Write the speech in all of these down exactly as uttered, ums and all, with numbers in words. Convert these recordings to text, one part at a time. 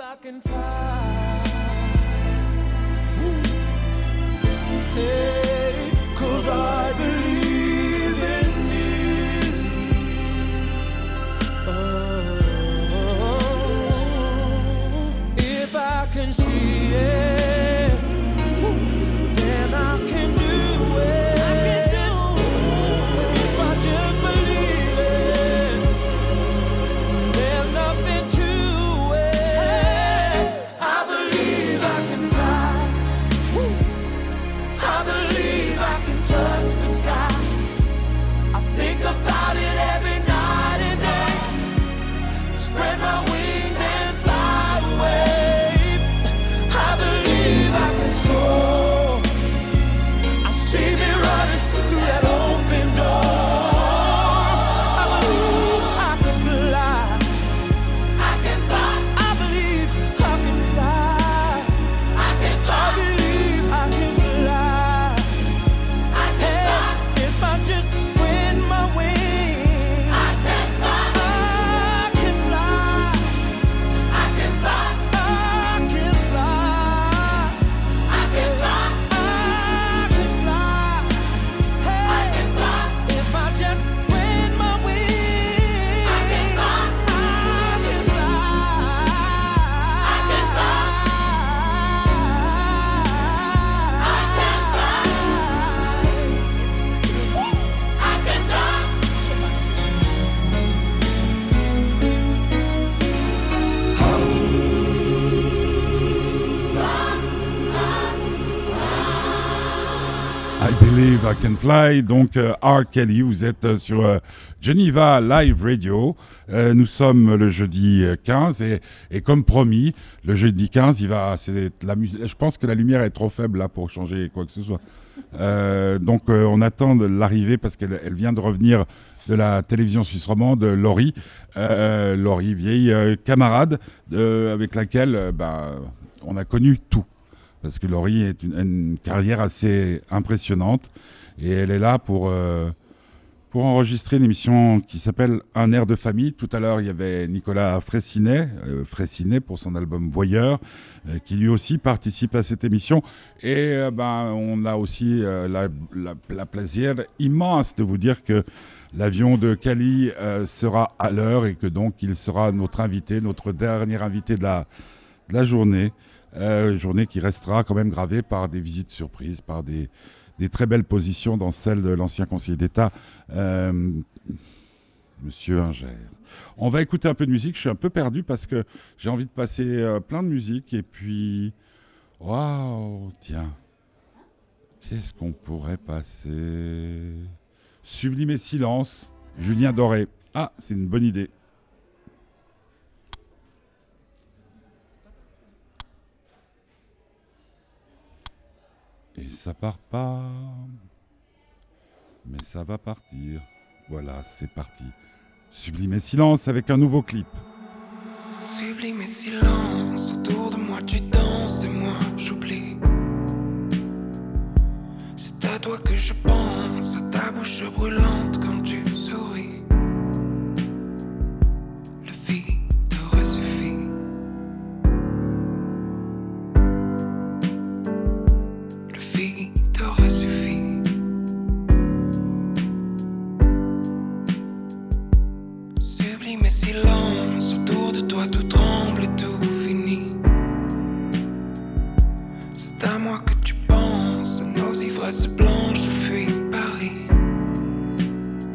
I can fly. Hey, 'cause I believe in you. Oh, if I can see it, then I can do it. I can do it. If I just believe it, there's nothing to it. I believe I can fly. I believe I can touch the sky. I think about it every night and day. Spread my wings and fly away. I believe I can soar. I see me running through that open door. I believe I can fly. I can fly. I believe I can fly. I can fly. I believe I can fly. I can fly. If I just spread my wings, I can fly. I can fly. I can fly. I can fly. I can fly. I can fly. Hey, I can fly. If I just spread my wings, I can fly. I can fly. I can fly. I can fly. I can fly. I Believe I Can Fly, donc euh, R. Kelly, vous êtes euh, sur euh, Geneva Live Radio. Euh, nous sommes le jeudi euh, quinze et, et comme promis, le jeudi quinze, il va, c'est la musique. Je pense que la lumière est trop faible là pour changer quoi que ce soit. Euh, donc euh, on attend de l'arrivée parce qu'elle elle vient de revenir de la télévision suisse romande, Laurie, euh, Laurie, vieille euh, camarade euh, avec laquelle euh, bah, on a connu tout. Parce que Laurie est une, une carrière assez impressionnante et elle est là pour, euh, pour enregistrer une émission qui s'appelle Un air de famille. Tout à l'heure, il y avait Nicolas Fraissinet, euh, Fraissinet pour son album Voyeur, euh, qui lui aussi participe à cette émission. Et euh, ben, on a aussi euh, la, la, la plaisir immense de vous dire que l'avion de Cali euh, sera à l'heure et que donc il sera notre invité, notre dernier invité de la, de la journée. Euh, journée qui restera quand même gravée par des visites surprises, par des, des très belles positions dans celle de l'ancien conseiller d'État, euh, Monsieur Inger. On va écouter un peu de musique. Je suis un peu perdu parce que j'ai envie de passer euh, plein de musique et puis... Waouh, tiens. Qu'est-ce qu'on pourrait passer? Sublime et silence, Julien Doré. Ah, c'est une bonne idée. Et ça part pas, mais ça va partir. Voilà, c'est parti. Sublime et silence avec un nouveau clip. Sublime et silence, autour de moi tu danses et moi j'oublie. C'est à toi que je pense, à ta bouche brûlante quand tu souris. Le vide aurait suffi. Le vide aurait suffi. Sublime et silence, autour de toi tout tremble et tout finit. C'est à moi que tu penses, à nos ivresses blanches, je fuis Paris.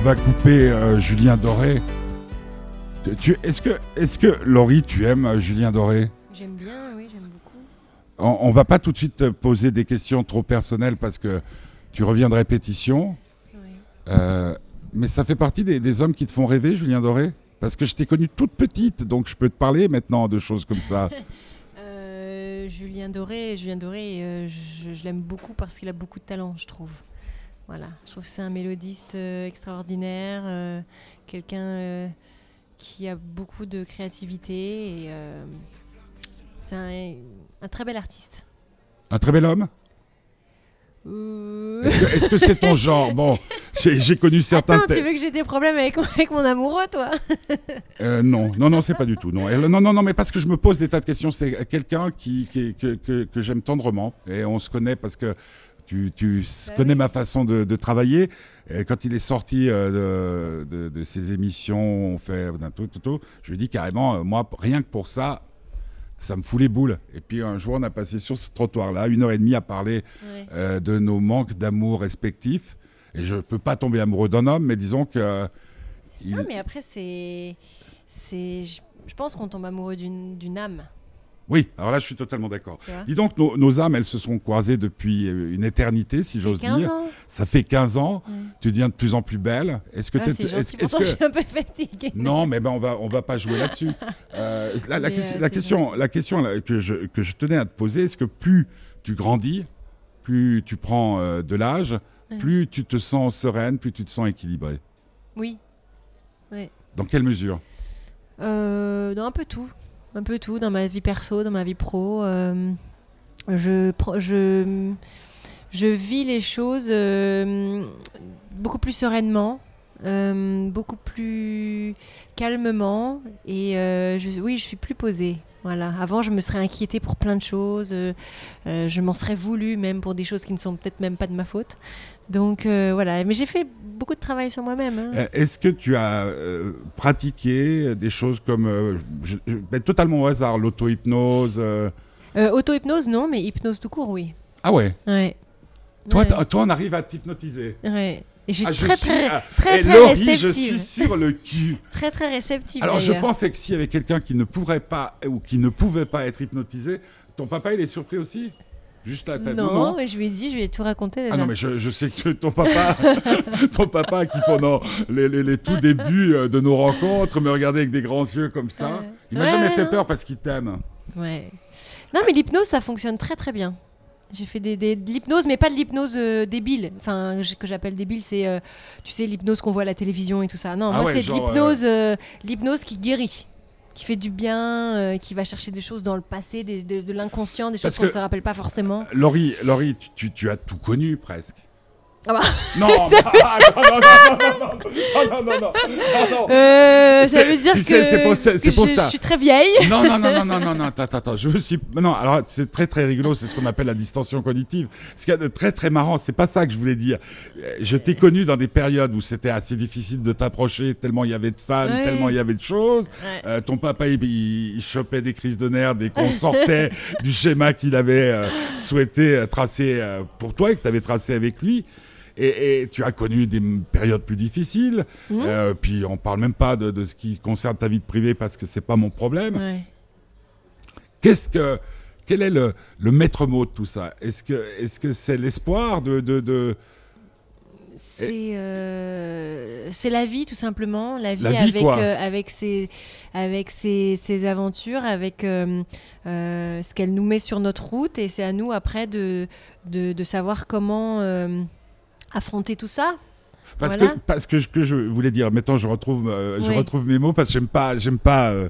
va couper euh, Julien Doré. Tu, tu- est-ce que, est-ce que Laurie, tu aimes euh, Julien Doré? J'aime bien, oui, j'aime beaucoup. On, on va pas tout de suite te poser des questions trop personnelles parce que tu reviens de répétition. Oui. Euh, mais ça fait partie des, des hommes qui te font rêver, Julien Doré? Parce que je t'ai connue toute petite, donc je peux te parler maintenant de choses comme ça. Euh, Julien Doré, Julien Doré, euh, je, je l'aime beaucoup parce qu'il a beaucoup de talent, je trouve. Voilà, je trouve que c'est un mélodiste euh, extraordinaire, euh, quelqu'un euh, qui a beaucoup de créativité et euh, c'est un, un très bel artiste. Un très bel homme? Euh... Est-ce que, est-ce que c'est ton genre? Bon, j'ai, j'ai connu certains... Attends, te- tu veux que j'ai des problèmes avec, avec mon amoureux, toi? Euh, non, non, non, c'est pas du tout. Non, Et- non, non, non, mais parce que je me pose des tas de questions. C'est quelqu'un qui, qui- que, que, que j'aime tendrement. Et on se connaît parce que tu, tu s- Bah connais oui. ma façon de, de travailler. Et quand il est sorti euh, de, de, de ses émissions, on fait d'un tout, tout, tout, je lui ai dit carrément, euh, moi, rien que pour ça, ça me fout les boules. Et puis un jour, on a passé sur ce trottoir-là, une heure et demie à parler Ouais. euh, de nos manques d'amour respectifs. Et je peux pas tomber amoureux d'un homme, mais disons que... euh, il- Non, mais après, c'est. c'est je, je pense qu'on tombe amoureux d'une d'une âme. Oui, alors là, je suis totalement d'accord. Tu vois. Dis donc, nos, nos âmes, elles se sont croisées depuis euh, une éternité, si j'ose quinze dire. ans. Ça fait quinze ans. Ouais. Tu deviens de plus en plus belle. Est-ce que Ah, t'es- c'est est-ce- gentil, est-ce pourtant que- je suis un peu fatiguée. Non, mais ben on va on va pas jouer là-dessus. Euh, la, la Mais, question- euh, la c'est question, gentil. la question là, que je que je tenais à te poser, est-ce que plus tu grandis, plus tu prends euh, de l'âge, Ouais. plus tu te sens sereine, plus tu te sens équilibrée? Oui. Dans quelle mesure? Euh, dans un peu tout. Un peu tout, dans ma vie perso, dans ma vie pro. euh, je, pro- je, je vis les choses euh, beaucoup plus sereinement, euh, beaucoup plus calmement. Et euh, je, oui, je suis plus posée. Voilà. Avant, je me serais inquiétée pour plein de choses. euh, euh, je m'en serais voulu même pour des choses qui ne sont peut-être même pas de ma faute. Donc euh, voilà. Mais j'ai fait beaucoup de travail sur moi-même. hein. Euh, Est-ce que tu as euh, pratiqué des choses comme, euh, je, je- ben, totalement au hasard, l'auto-hypnose euh, Euh, auto-hypnose, non, mais hypnose tout court, oui. Ah ouais. Ouais. Toi, Ouais. t- toi, on arrive à t'hypnotiser. Ouais. Et je suis Ah, je très, suis- très, ah, très, et très Laurie, je réceptive. suis sur le cul. Très, très réceptive. Alors, je d'ailleurs. pensais que s'il y avait quelqu'un qui ne pourrait pas ou qui ne pouvait pas être hypnotisé, ton papa, il est surpris aussi? Juste là, t'as Non, mais je lui ai dit, je lui ai tout raconté déjà. Ah non, mais je, je sais que ton papa, ton papa qui pendant les, les, les tout débuts euh, de nos rencontres me regardait avec des grands yeux comme ça, Ouais. il m'a Ouais, jamais ouais, fait non. peur parce qu'il t'aime. Ouais. Non, mais l'hypnose, ça fonctionne très, très bien. J'ai fait des, des- de l'hypnose, mais pas de l'hypnose euh, débile. Enfin, j- que j'appelle débile, c'est, euh, tu sais, l'hypnose qu'on voit à la télévision et tout ça. Non, Ah moi, ouais, c'est de genre, l'hypnose, euh, l'hypnose qui guérit, qui fait du bien, euh, qui va chercher des choses dans le passé, des- de, de l'inconscient, des choses Parce qu'on ne que- se rappelle pas forcément. Laurie, Laurie tu, tu, tu as tout connu presque. Ah bah. Non, ah, non, non, non, non, non, non, non, non, non, non. Euh, ça C'est- veut dire tu que, sais, c'est pour ça- c'est que pour je, ça. je suis très vieille. Non, non, non, non, non, non, non, attends, attends, attends, je me suis... Non, alors, c'est très, très rigolo, c'est ce qu'on appelle la distorsion cognitive. Ce qu'il y a de très, très marrant, c'est pas ça que je voulais dire. Euh, Je t'ai connu dans des périodes où c'était assez difficile de t'approcher, tellement il y avait de fans, Ouais. tellement il y avait de choses. Ouais. Euh, ton papa, il, il- il chopait des crises de nerfs dès qu'on sortait du schéma qu'il avait euh, souhaité euh, tracer euh, pour toi et que tu avais tracé avec lui. Et, et tu as connu des m- périodes plus difficiles. Mmh. Euh, puis on parle même pas de, de ce qui concerne ta vie de privée parce que c'est pas mon problème. Ouais. Qu'est-ce que, quel est le, le maître mot de tout ça? Est-ce que, est-ce que c'est l'espoir de, de, de... C'est euh, c'est la vie tout simplement, la vie, La vie, avec quoi. euh, avec ses avec ses, ses aventures, avec euh, euh, ce qu'elle nous met sur notre route et c'est à nous après de de, de savoir comment euh, affronter tout ça. Parce Voilà. que, parce que ce que je voulais dire, maintenant je retrouve, euh, je Oui. retrouve mes mots parce que j'aime pas, j'aime pas euh,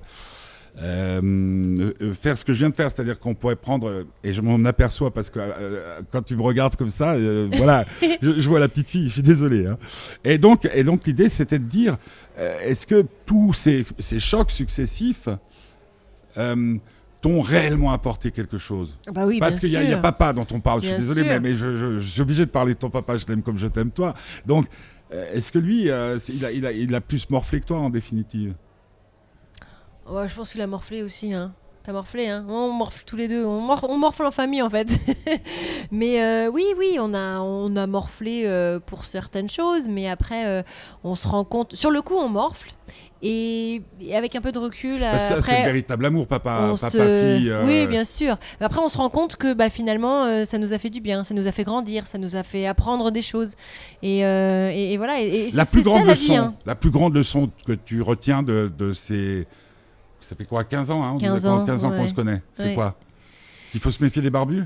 euh, euh, faire ce que je viens de faire, c'est-à-dire qu'on pourrait prendre, euh, et je m'en aperçois parce que euh, quand tu me regardes comme ça, euh, voilà, je, je vois la petite fille, je suis désolé. Hein. Et donc, et donc l'idée c'était de dire, euh, est-ce que tous ces, ces chocs successifs euh, t'ont réellement apporté quelque chose? Bah oui, Parce bien qu'il y, a- il y a sûr. papa dont on parle, je suis Bien désolé, sûr. mais, mais je, je- je suis obligé de parler de ton papa, je t'aime comme je t'aime toi. Donc, euh, est-ce que lui, euh, c'est- il, a, il, a, il a plus morflé que toi en définitive? Ouais, je pense qu'il a morflé aussi. Hein. T'as morflé, hein. On morfle tous les deux. On, mor- on morfle en famille, en fait. mais euh, oui, oui, on a, on a morflé euh, pour certaines choses, mais après, euh, on se rend compte. Sur le coup, on morfle. Et, et avec un peu de recul, Bah, ça, après, c'est le véritable amour, papa, on papa se- fille. euh, Oui, bien sûr. Mais après, on se rend compte que bah, finalement, euh, ça nous a fait du bien, ça nous a fait grandir, ça nous a fait apprendre des choses. Et, euh, et, et voilà. Et, et La c'est, plus c'est grande ça, la leçon, vie. Hein. la plus grande leçon que tu retiens de, de ces, ça fait quoi, quinze ans, hein, on quinze disait quoi, ans, quinze ans qu'on ouais. se connaît. C'est Ouais. quoi? Qu'il faut se méfier des barbus?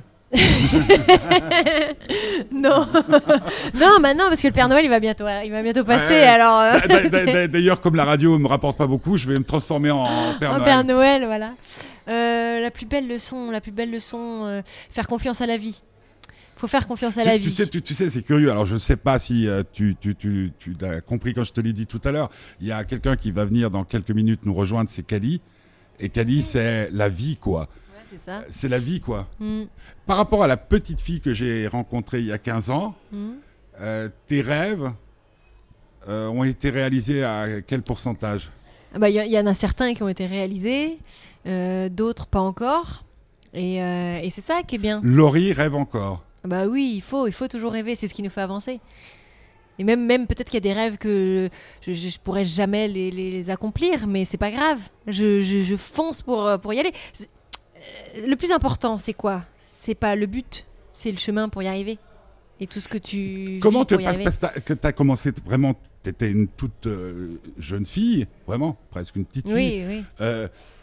Non, non, bah non, parce que le Père Noël, il va bientôt, il va bientôt passer. Ouais. Alors, euh, D'a- d'a- d'a- D'ailleurs, comme la radio me rapporte pas beaucoup, je vais me transformer en Père en Noël. Père Noël, voilà. Euh, la plus belle leçon, la plus belle leçon, euh, faire confiance à la vie. Faut faire confiance à Tu, la tu vie. sais, tu, tu sais, c'est curieux. Alors, je sais pas si euh, tu, tu, tu, tu as compris quand je te l'ai dit tout à l'heure. Il y a quelqu'un qui va venir dans quelques minutes nous rejoindre, c'est Kali. Et Kali, c'est la vie, quoi. Ouais, c'est ça. C'est la vie, quoi. Mm, Par rapport à la petite fille que j'ai rencontrée il y a quinze ans, mm. euh, tes rêves euh, ont été réalisés à quel pourcentage? Ah bah, il y, y en a certains qui ont été réalisés, euh, d'autres pas encore. Et, euh, et c'est ça qui est bien. Laurie rêve encore. Bah oui, il faut, il faut toujours rêver, c'est ce qui nous fait avancer. Et même, même peut-être qu'il y a des rêves que je, je, je pourrais jamais les, les, les accomplir, mais c'est pas grave. Je, je, je fonce pour, pour y aller. C'est- euh, Le plus important, c'est quoi? C'est pas le but, c'est le chemin pour y arriver. Et tout ce que tu Comment vis te pour y passe arriver. parce t'as- que tu as commencé t- vraiment, tu étais une toute euh, jeune fille, vraiment, presque une petite fille. Oui, oui. Euh,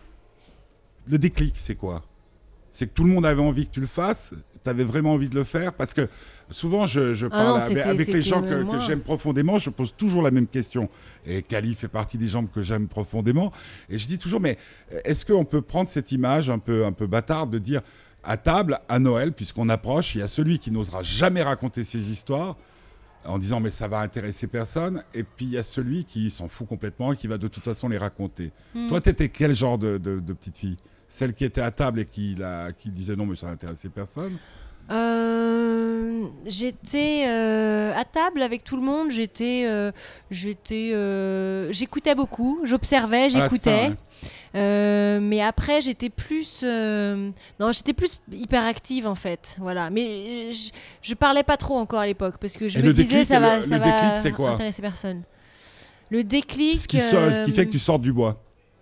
le déclic, c'est quoi? C'est que tout le monde avait envie que tu le fasses, tu avais vraiment envie de le faire? Parce que souvent, je, je Ah parle non, avec, c'était- avec les c'était, gens que, euh, que moi. j'aime profondément, je pose toujours la même question. Et Kali fait partie des gens que j'aime profondément. Et je dis toujours, mais est-ce qu'on peut prendre cette image un peu, un peu bâtarde de dire, à table, à Noël, puisqu'on approche, il y a celui qui n'osera jamais raconter ses histoires, en disant mais ça va intéresser personne, et puis il y a celui qui s'en fout complètement et qui va de toute façon les raconter. Mm. Toi, t'étais quel genre de, de, de petite fille? Celle qui était à table et qui, la, qui disait non mais ça n'intéressait personne? Euh, j'étais euh, à table avec tout le monde. J'étais, euh, j'étais, euh, j'écoutais beaucoup, j'observais, Ah, c'est ça, j'écoutais. ouais. Euh, mais après, j'étais plus, euh, non, j'étais plus hyperactive en fait. Voilà. Mais euh, je, je parlais pas trop encore à l'époque parce que je Et me le disais déclic, ça va, le- ça le va déclic, c'est quoi? intéresser personne. Le déclic. Ce qui, sort- ce qui euh, fait que tu sortes du bois.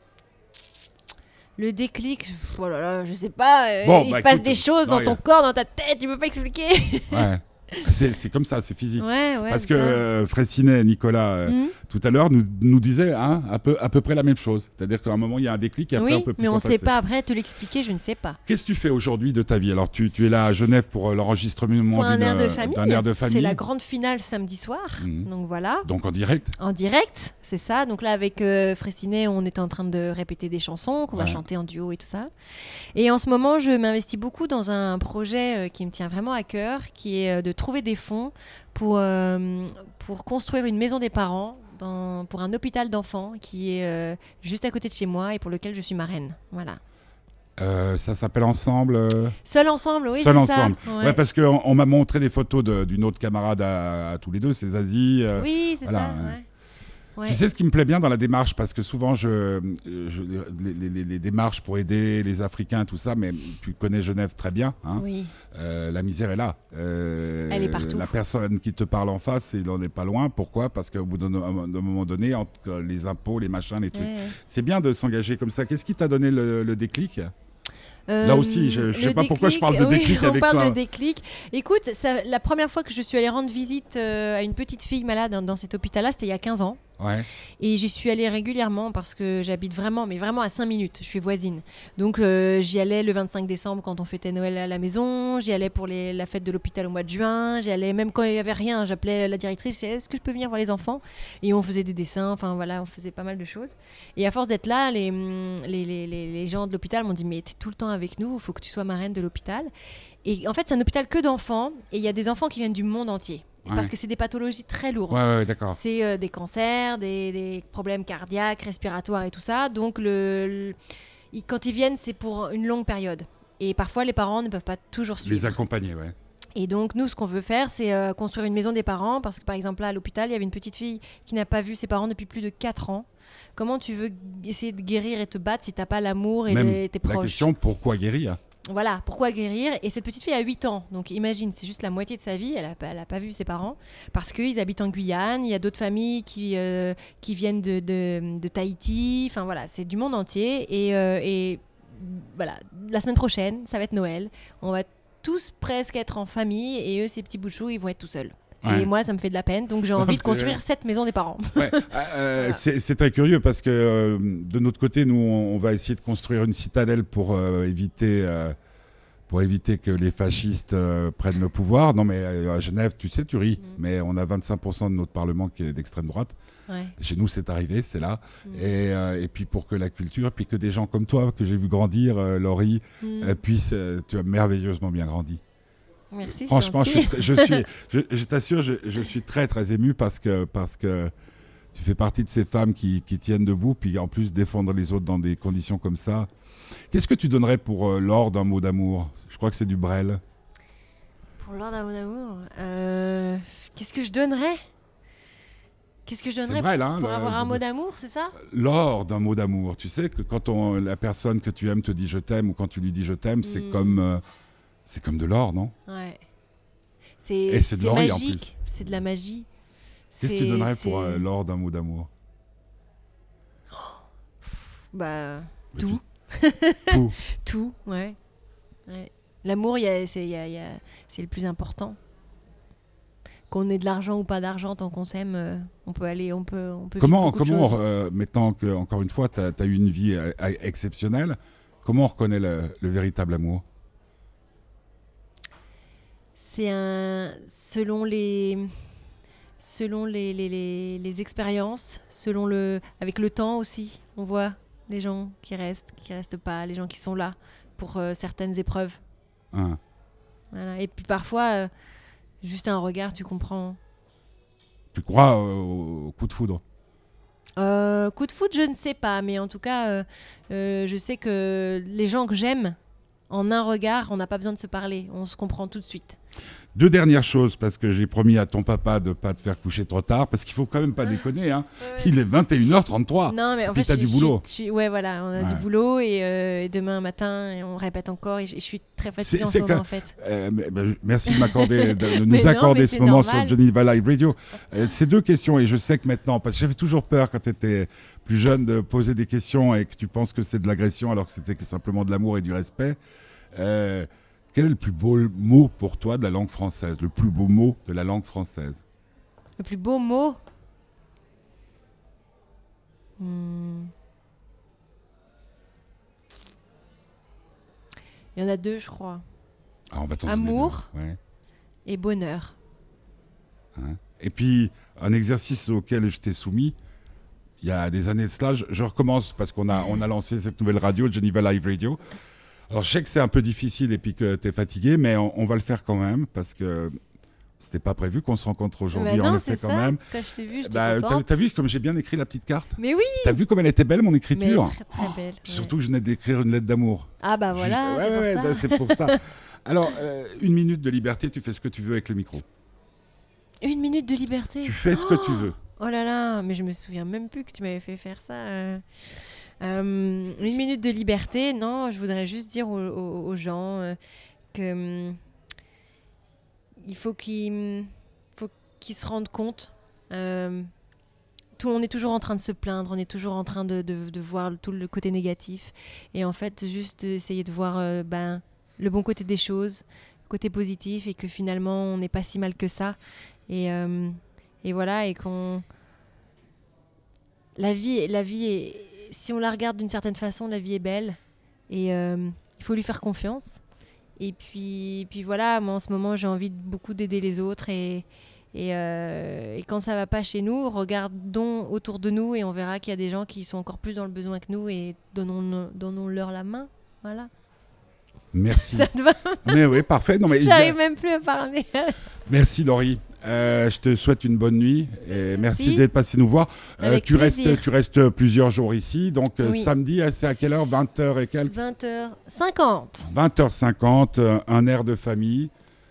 Le déclic, pff, oh là là, je sais pas. euh, Bon, il bah, se passe écoute, des choses non, dans y ton a- corps, dans ta tête. Tu peux pas expliquer. Ouais. C'est c'est comme ça, c'est physique. Ouais, ouais. Parce que putain. euh, Fraissinet et Nicolas, euh, Mhm. tout à l'heure, nous, nous disaient hein, à, peu, à peu près la même chose. C'est-à-dire qu'à un moment, il y a un déclic et après, on Oui, peut plus mais s'en on sait passer. pas. Après, te l'expliquer, je ne sais pas. Qu'est-ce que tu fais aujourd'hui de ta vie? Alors, tu, tu es là à Genève pour euh, l'enregistrement Pour un d'une, air de euh, famille. d'un air de famille. C'est la grande finale samedi soir. Mhm. Donc voilà, Donc en direct. en direct, c'est ça. Donc là, avec euh, Fraissinet, on était en train de répéter des chansons qu'on va Ouais. chanter en duo et tout ça. Et en ce moment, je m'investis beaucoup dans un projet euh, qui me tient vraiment à cœur, qui est euh, de trouver des fonds pour, euh, pour construire une maison des parents dans, pour un hôpital d'enfants qui est euh, juste à côté de chez moi et pour lequel je suis marraine. Voilà. Euh, ça s'appelle Ensemble. euh, Seul ensemble, oui, Seul c'est ensemble. ça. Ouais, parce qu'on on, m'a montré des photos de- d'une autre camarade à, à tous les deux, c'est Zazie. euh, Oui, c'est voilà, ça. ouais. Ouais. Ouais. Tu sais ce qui me plaît bien dans la démarche, parce que souvent, je, euh, je- les, les- les- les démarches pour aider les Africains, tout ça, mais tu connais Genève très bien. Hein. Oui. Euh, la misère est là. Euh, Elle est partout. La personne qui te parle en face, il n'en est pas loin. Pourquoi? Parce qu'au bout d'un d'un moment donné, entre les impôts, les machins, les trucs, Ouais, ouais. c'est bien de s'engager comme ça. Qu'est-ce qui t'a donné le, le déclic? Euh, Là aussi, je- je sais le pas pourquoi je parle de oui, déclic on avec parle toi. de déclic. Écoute, ça, la première fois que je suis allée rendre visite euh, à une petite fille malade dans, dans cet hôpital-là, c'était il y a quinze ans. Ouais. Et j'y suis allée régulièrement parce que j'habite vraiment, mais vraiment à cinq minutes. Je suis voisine. Donc euh, j'y allais le vingt-cinq décembre quand on fêtait Noël à la maison. J'y allais pour les, la fête de l'hôpital au mois de juin. J'y allais même quand il n'y avait rien. J'appelais la directrice, est-ce que je peux venir voir les enfants? Et on faisait des dessins. Enfin voilà, on faisait pas mal de choses. Et à force d'être là, les, les, les, les, les gens de l'hôpital m'ont dit, mais t'es tout le temps avec nous, il faut que tu sois marraine de l'hôpital. Et en fait, c'est un hôpital que d'enfants. Et il y a des enfants qui viennent du monde entier. Ouais. Parce que c'est des pathologies très lourdes. Ouais, ouais, ouais, d'accord. C'est euh, des cancers, des, des problèmes cardiaques, respiratoires et tout ça. Donc, le, le- ils- quand ils viennent, c'est pour une longue période. Et parfois, les parents ne peuvent pas toujours suivre. Les accompagner, ouais. Et donc, nous, ce qu'on veut faire, c'est euh, construire une maison des parents. Parce que, par exemple, là, à l'hôpital, il y avait une petite fille qui n'a pas vu ses parents depuis plus de quatre ans. Comment tu veux essayer de guérir et te battre si tu n'as pas l'amour et Même les- tes proches? la question, pourquoi guérir? Voilà, pourquoi guérir? Et cette petite fille a huit ans. Donc, imagine, c'est juste la moitié de sa vie. Elle n'a pas, elle a pas vu ses parents. Parce qu'ils habitent en Guyane. Il y a d'autres familles qui, euh, qui viennent de, de, de Tahiti. Enfin, voilà, c'est du monde entier. Et, euh, et voilà, la semaine prochaine, ça va être Noël. On va tous presque être en famille et eux, ces petits bouts de chou, ils vont être tout seuls. Ouais. Et moi, ça me fait de la peine, donc j'ai envie de construire cette maison des parents. Ouais, euh, Voilà. c'est, c'est très curieux parce que euh, de notre côté, nous, on, on va essayer de construire une citadelle pour euh, éviter, euh, pour éviter que les fascistes euh, prennent le pouvoir. Non, mais euh, à Genève, tu sais, tu ris, Mm. mais on a vingt-cinq pour cent de notre parlement qui est d'extrême droite. Ouais. Chez nous, c'est arrivé, c'est là. Mm. Et, euh, et puis pour que la culture, puis que des gens comme toi, que j'ai vu grandir, euh, Laurie, Mm. euh, puissent, euh, tu as merveilleusement bien grandi. Merci, Franchement, je, c'est suis gentil. tr- je suis, je, je t'assure, je, je suis très très ému parce que parce que tu fais partie de ces femmes qui, qui tiennent debout, puis en plus défendre les autres dans des conditions comme ça. Qu'est-ce que tu donnerais pour euh, l'or d'un mot d'amour? Je crois que c'est du Brel. Pour l'ordre d'un amour, euh, qu'est-ce que je donnerais? Qu'est-ce que je donnerais C'est Brel, hein, pour le- avoir un mot d'amour, c'est ça? L'or d'un mot d'amour. Tu sais que quand on, la personne que tu aimes te dit je t'aime ou quand tu lui dis je t'aime, c'est Mm. comme euh, c'est comme de l'or, non? Ouais. C'est Et c'est de c'est l'oreille, en magique, c'est de la magie. Qu'est-ce que C'est- tu donnerais c'est- pour euh, l'or d'un mot d'amour? Bah, Mais tout. tu- Tout. Tout, ouais. Ouais. L'amour, il y a- c'est il y a- il y a- c'est le plus important. Qu'on ait de l'argent ou pas d'argent, tant qu'on s'aime, euh, on peut aller, on peut, on peut vivre Comment, beaucoup de comment choses. euh, maintenant que, encore une fois, tu as eu une vie euh, euh, exceptionnelle, comment on reconnaît le, le véritable amour? C'est un selon les selon les, les, les, les expériences, selon le avec le temps aussi, on voit les gens qui restent, qui restent pas, les gens qui sont là pour euh, certaines épreuves. Hein. Voilà. Et puis parfois, euh, juste un regard, tu comprends. Tu crois au, au coup de foudre? Euh, coup de foot, je ne sais pas, mais en tout cas, euh, euh, je sais que les gens que j'aime, en un regard, on n'a pas besoin de se parler, on se comprend tout de suite. Deux dernières choses, parce que j'ai promis à ton papa de ne pas te faire coucher trop tard, parce qu'il faut quand même pas déconner. Hein. Il est vingt et une heures trente-trois. Non, mais en Puis fait, t'as je- du je- boulot. je suis- ouais, voilà, on a Ouais. du boulot et, euh, et demain matin, et on répète encore. Et je, et je suis très fatiguée C'est- en c'est ce moment, que- en fait. Euh, mais- mais merci de m'accorder, de, de Mais nous non, accorder mais ce c'est moment normal. sur Geneva Live Radio. Euh, ces deux questions, et je sais que maintenant, parce que j'avais toujours peur quand tu étais plus jeune de poser des questions et que tu penses que c'est de l'agression alors que c'était que simplement de l'amour et du respect. Euh, quel est le plus beau mot pour toi de la langue française? Le plus beau mot de la langue française? Le plus beau mot. Hmm. Il y en a deux, je crois. Ah, on va t'en donner Amour. deux. Ouais. Et bonheur. Hein. Et puis, un exercice auquel je t'ai soumis, il y a des années de cela, je, je recommence parce qu'on a, on a lancé cette nouvelle radio, Geneva Live Radio. Alors, je sais que c'est un peu difficile et puis que tu es fatigué, mais on, on va le faire quand même parce que c'était pas prévu qu'on se rencontre aujourd'hui. Bah on non, le fait c'est quand ça. même. Quand je t'ai vu, j'étais Bah, t'as, contente. t'as vu comme j'ai bien écrit la petite carte? Mais oui, T'as vu comme elle était belle, mon mais écriture? très très belle. Puis ouais. surtout que je venais d'écrire une lettre d'amour. Ah bah voilà, Juste- ouais, c'est ouais, pour ouais, ça. c'est pour ça. Alors, euh, une minute de liberté, tu fais ce que tu veux avec le micro. Une minute de liberté. Tu fais ce que tu veux. Oh là là, mais je me souviens même plus que tu m'avais fait faire ça. euh. Euh, une minute de liberté, non, je voudrais juste dire aux, aux- aux gens euh, que hum, il faut qu'ils faut qu'ils se rendent compte. euh, tout, on est toujours en train de se plaindre, on est toujours en train de, de- de voir tout le côté négatif. Et en fait, juste essayer de voir euh, ben, le bon côté des choses, le côté positif, et que finalement, on n'est pas si mal que ça. Et, euh, et voilà, et qu'on... La vie, la vie est... Si on la regarde d'une certaine façon, la vie est belle. Et euh, il faut lui faire confiance. Et puis, puis voilà, moi en ce moment, j'ai envie de beaucoup d'aider les autres. Et, et, euh, et quand ça va pas chez nous, regardons autour de nous et on verra qu'il y a des gens qui sont encore plus dans le besoin que nous et donnons, donnons-leur la main. Voilà. Merci. Ça te va? Mais oui, parfait. Non, mais J'arrive même plus à parler. Merci Laurie. Euh, je te souhaite une bonne nuit et merci, Merci. d'être passé nous voir. Euh, Avec tu, restes, plaisir. tu restes plusieurs jours ici. Donc euh, Oui. samedi, euh, c'est à quelle heure? vingt heures et quelques? vingt heures cinquante. vingt heures cinquante, euh, un air de famille.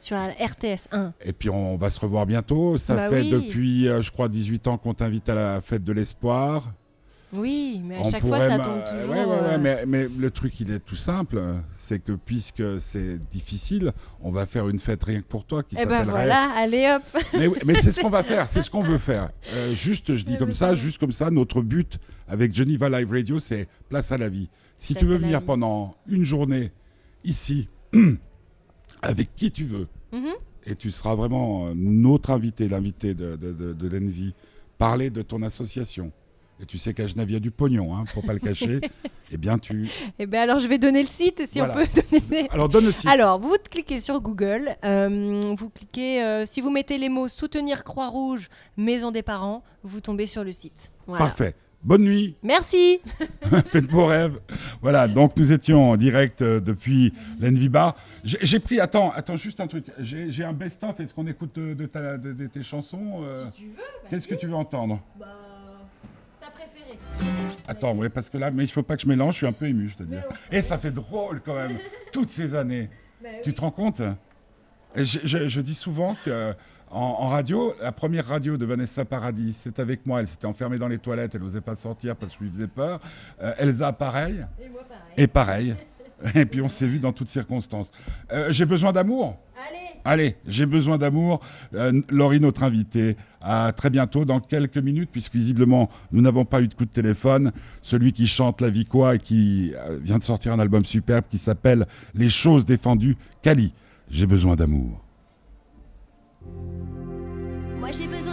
sur R T S un. Et puis on va se revoir bientôt. Ça Bah fait oui. depuis, euh, je crois, dix-huit ans qu'on t'invite à la fête de l'espoir. Oui, mais à On chaque fois, pourrait ça ma- tombe toujours. Ouais, ouais, ouais, euh, mais, mais le truc, il est tout simple. C'est que puisque c'est difficile, on va faire une fête rien que pour toi qui Eh ben s'appellerait... voilà, allez hop. Mais, oui, mais c'est ce qu'on va faire, c'est ce qu'on veut faire. Euh, juste, je dis Ouais, comme mais ça, c'est juste comme ça, notre but avec Geneva Live Radio, c'est place à la vie. Si Place tu veux à la venir vie. pendant une journée ici, avec qui tu veux, Mhm. et tu seras vraiment euh, notre invité, l'invité de, de, de, de l'Envie, parler de ton association. Et tu sais qu'à Genève, il y a du pognon, hein, pour pas le cacher. Eh bien, tu... Eh ben alors, je vais donner le site, si Voilà. on peut donner... Alors, donne aussi. Alors, vous cliquez sur Google, euh, vous cliquez, euh, si vous mettez les mots soutenir Croix-Rouge, Maison des parents, vous tombez sur le site. Voilà. Parfait. Bonne nuit. Merci. Faites beaux rêves. Voilà, donc nous étions en direct euh, depuis l'Envie Bar. J'ai j'ai pris, attends, attends, juste un truc. J'ai j'ai un best-of. Est-ce qu'on écoute de, de ta- de- de tes chansons euh, tu veux, Qu'est-ce que tu veux entendre? Bah, ta préférée. Attends, ouais, parce que là, mais il faut pas que je mélange. Je suis un peu ému, je te dis. Et ça fait drôle quand même, toutes ces années. Tu te rends compte? Et je, je- je dis souvent que en, en radio, la première radio de Vanessa Paradis, c'est avec moi. Elle s'était enfermée dans les toilettes, elle n'osait pas sortir parce que je lui faisais peur. Euh, Elsa, pareil. Et moi pareil. Et pareil. Et puis on s'est vu dans toutes circonstances. Euh, j'ai besoin d'amour. Allez. Allez, j'ai besoin d'amour. Euh, Laurie, notre invitée. À très bientôt, dans quelques minutes, puisque visiblement, nous n'avons pas eu de coup de téléphone. Celui qui chante La Vie quoi et qui euh, vient de sortir un album superbe qui s'appelle Les choses défendues. Kali, j'ai besoin d'amour. Moi j'ai besoin